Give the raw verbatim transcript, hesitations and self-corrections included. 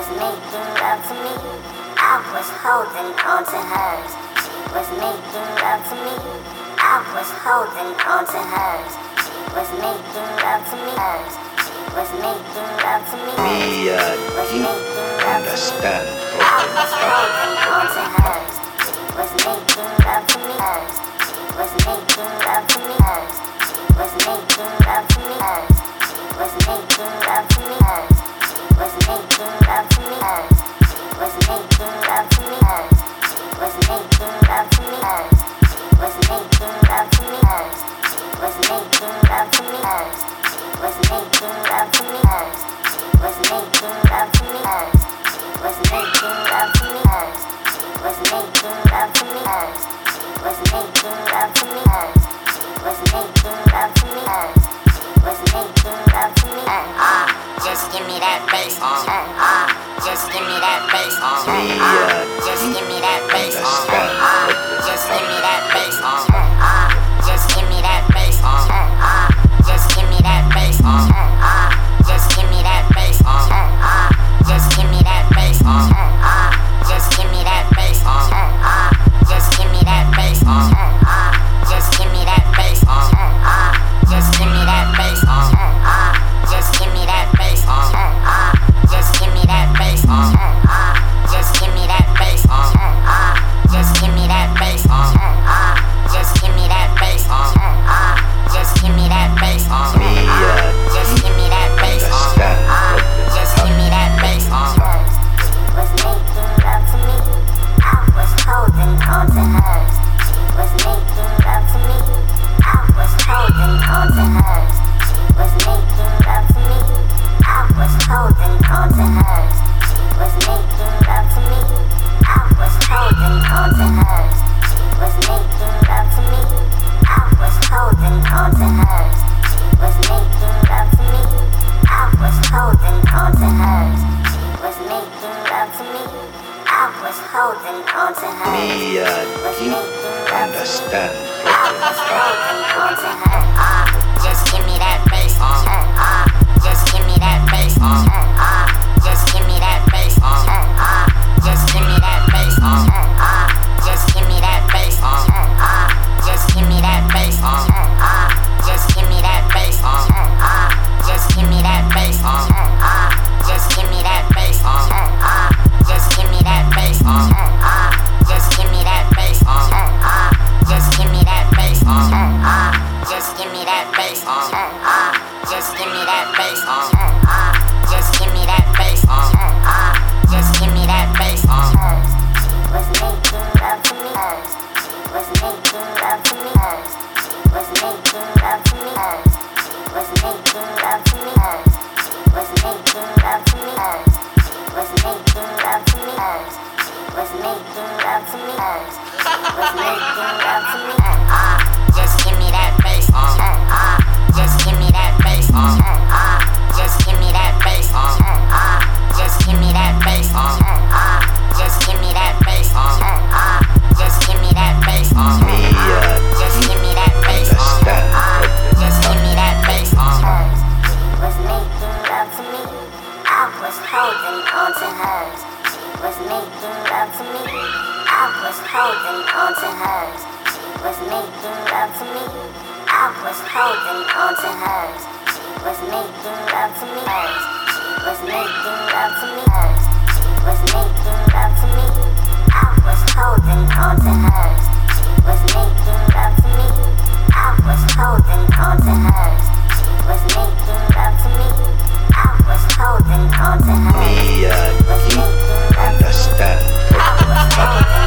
was making love to me. I was holding on to hers. She was making love to me. I was holding on to hers. She was making love to me. Hers. She was making love to me. We uh, you understand. I was holding on to hers. She was making love to me. Hers. She was making love to me. Hers. She was making love to me. Hers. She was making love to me. Hers. She was making love to me. Hers. She was making love to me. Hers. She was making love to me. Hers. She was making love to me. Hers. She was making love to me. Hers. She was making love to me. Hers. She was making love to me. Hers. She was making love to me. Hers. She was making love to me. Hers. She was making love to me. Hers. She was making love to me. Hers. She was making love to me. Ah, just give me that bass. Ah, just give me that bass. Ah, just give me that bass. Ah, just give me that bass. Ah, just give me that bass. Ah, just give me that bass. Ah, just give me that bass. Ah, just give me that bass. Ah, just give me that bass. Ah, just give me that bass. Ah, just give me that bass. Ah, just give me that bass. Ah, just give me that bass. Ah, just give me that bass. Ah, just give me that bass. Ah, just give me that bass. Ah, just give me that bass. Ah, just give me that bass. We uh, just give me that bass. understand. Just give me that bass. She was making love to me. I was holding on to hers. She was making love to me. I was holding on to hers. She was making love to me. I was holding on to hers. She was making love to me. I was holding on to hers. She was making love to me. I was holding on to hers. She was making love to me. I was holding on to hers. She was making love to me. I was holding on to hers. We uh, you understand. I was holding on to her. Ah, just give me that bass. Ah, just give me that bass. Ah, just give me that bass. Ah, just give me that bass. Ah, just give me that bass. Ah, just give me that bass. Ah, just give me that bass. Ah, just give me that bass. Ah, just give me that bass. Ah, just give me that bass. Ah, just give me that bass. Ah, just give me that bass. Ah, just give me that bass. Ah, just give me that bass. Ah, just give me that bass. Ah, just give me that bass. She was making love to me. She was making love to me. She was making love to me. She was making love to me. She was making love to me. She was making love to me. She was making love to me. She was making love to me. Ah, just give me that bass. Ah, just give me that bass. Ah, just give me that bass. Ah, just give me that bass. Ah, just give me that bass. Ah, just give me that bass. We uh, Just give me that bass. understand. Ah, just give me that bass. She was making love to me. I was holding on to hers. She was making love to me. I was holding on to hers. She was making love to me. I was holding on to hers. She was making love to me. She was making love to me. She was making love to me. I was holding on to hers. She was making love to me. I was holding on to hers. She was making love to me. I was holding on to hers. We uh, She was you making love to me. understand. I was holding